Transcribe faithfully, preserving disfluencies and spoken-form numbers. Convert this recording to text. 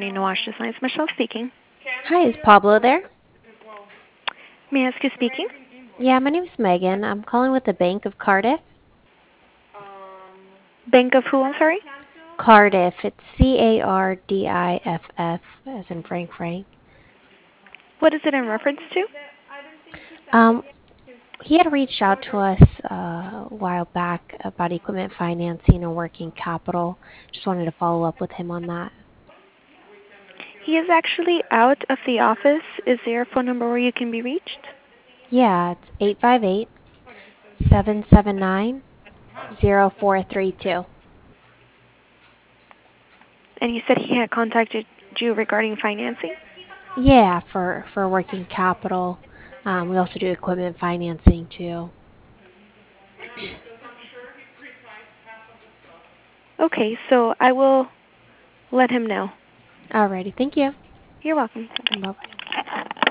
Marina Washington Science. Michelle speaking. Hi, is Pablo there? May I ask who's speaking? Yeah, my name's Megan. I'm calling with the Bank of Cardiff. Bank of who, I'm sorry? Cardiff. It's C A R D I F F, as in Frank Frank. What is it in reference to? Um, he had reached out to us uh, a while back about equipment financing and working capital. Just wanted to follow up with him on that. He is actually out of the office. Is there a phone number where you can be reached? Yeah, it's eight five eight, seven seven nine, zero four three two. And you said he had contacted you regarding financing? Yeah, for, for working capital. Um, we also do equipment financing too. Okay, so I will let him know. Alrighty, thank you. You're welcome. Bye bye.